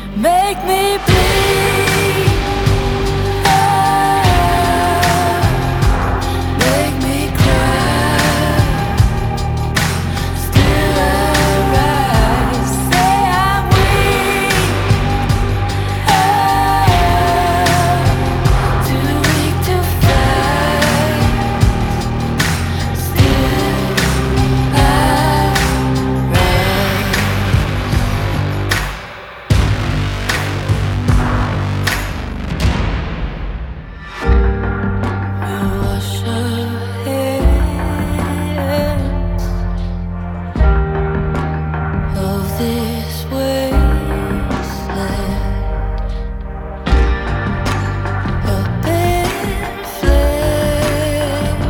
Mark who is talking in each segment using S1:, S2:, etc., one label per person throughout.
S1: Make me bleed. Make me cry. Still I rise. Say I'm weak. Too weak to fight. Still I rise. You wash ahead of this wasteland, up in flames.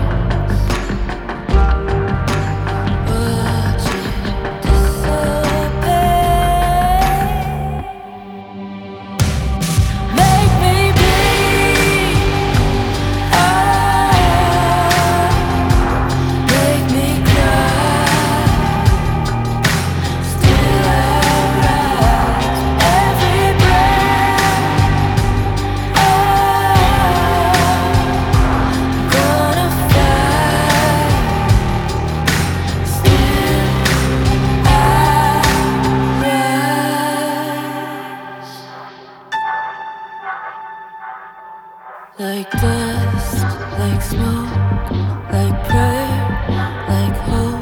S1: Watch it dissipate. Make me bleed. Make me cry. Still I rise. Every breath. Gonna fight. Still I rise. Like dust, like smoke, like prayer, like hope.